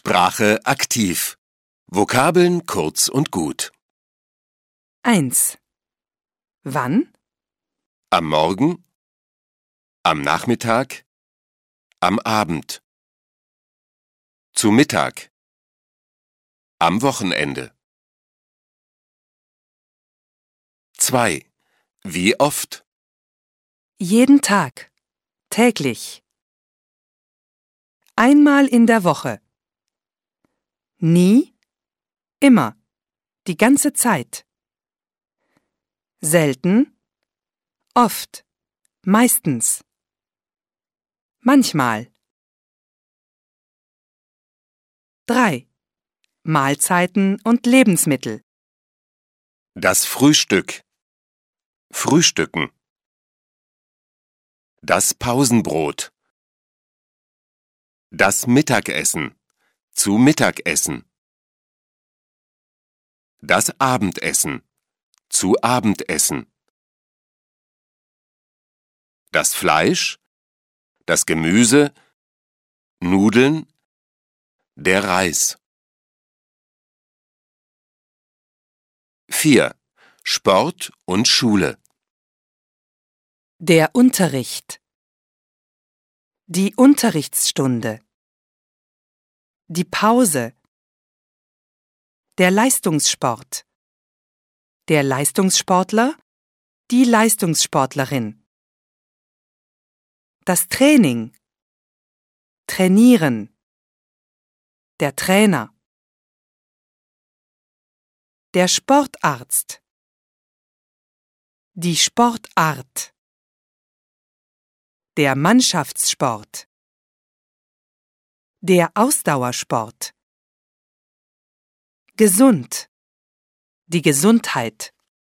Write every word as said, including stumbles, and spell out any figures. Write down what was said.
Sprache aktiv. Vokabeln kurz und gut. eins. Wann? Am Morgen, am Nachmittag, am Abend, zu Mittag, am Wochenende. zwei. Wie oft? Jeden Tag. Täglich. Einmal in der Woche. Nie. Immer. Die ganze Zeit. Selten. Oft. Meistens. Manchmal. drei. Mahlzeiten und Lebensmittel. Das Frühstück. Frühstücken. Das Pausenbrot. Das Mittagessen. Zu Mittagessen. Das Abendessen. Zu Abendessen. Das Fleisch. Das Gemüse. Nudeln. Der Reis. vier. Sport und Schule. Der Unterricht. Die Unterrichtsstunde. Die Pause. Der Leistungssport. Der Leistungssportler. Die Leistungssportlerin. Das Training. Trainieren. Der Trainer. Der Sportarzt. Die Sportart. Der Mannschaftssport. Der Ausdauersport. Gesund. Die Gesundheit.